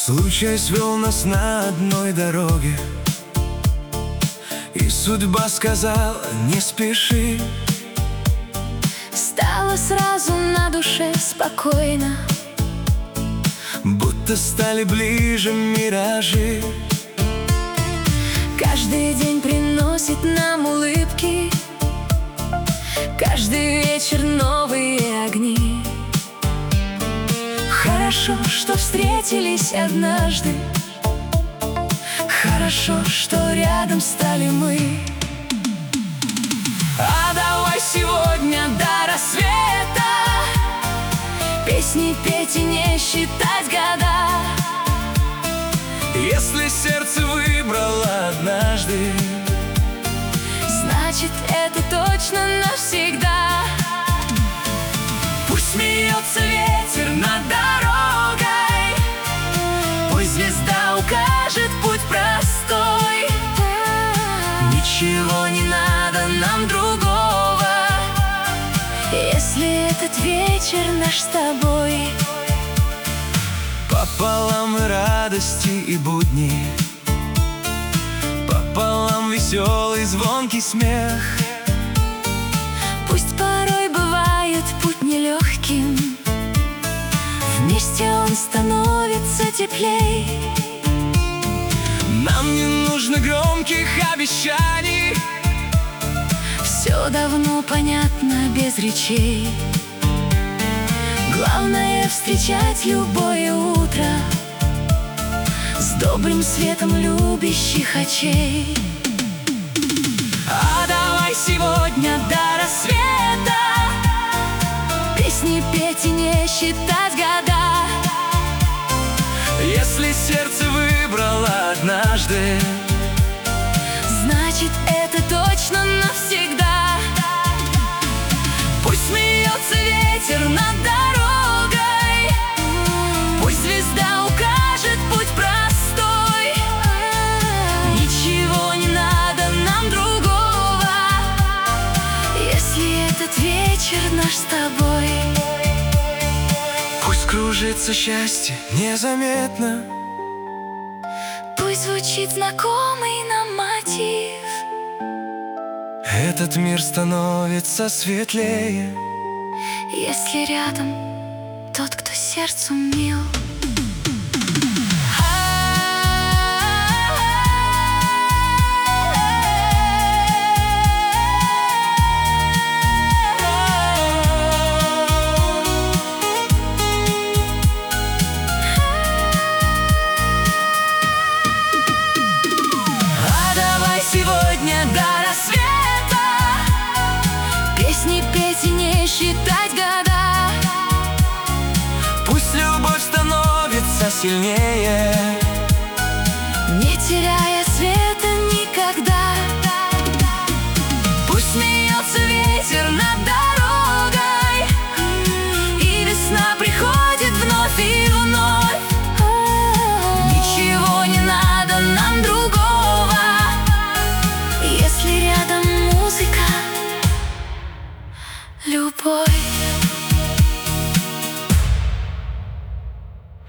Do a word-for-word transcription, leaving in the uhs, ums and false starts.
Случай свел нас на одной дороге, и судьба сказала: не спеши. Стало сразу на душе спокойно, будто стали ближе миражи. Каждый день приносит нам улыбки, каждый вечер новые огни. Хорошо, что встретились однажды, хорошо, что рядом стали мы. А давай сегодня до рассвета песни петь и не считать года. Если сердце выбрало однажды, значит, это точно навсегда. Пусть смеется ветер над дорогой, пусть звезда укажет путь простой. Ничего не надо нам другого, если этот вечер наш с тобой. пополам и радости, и будни, пополам веселый звонкий смех. Пусть порой бывает путь нелегким, вместе он становится теплей. Нам не нужно громких обещаний, все давно понятно без речей. Главное встречать любое утро с добрым светом любящих очей. А давай сегодня до рассвета песни петь и не считать года. если сердце выбрало однажды, значит, это точно навсегда. Пусть смеется ветер над дорогой, пусть звезда укажет путь простой. Ничего не надо нам другого, если этот вечер наш с тобой. пусть кружится счастье незаметно, Пусть звучит знакомый нам мотив, этот мир становится светлее, если рядом тот, кто сердцу мил. Сегодня до рассвета песни петь и не считать года. пусть любовь становится сильнее,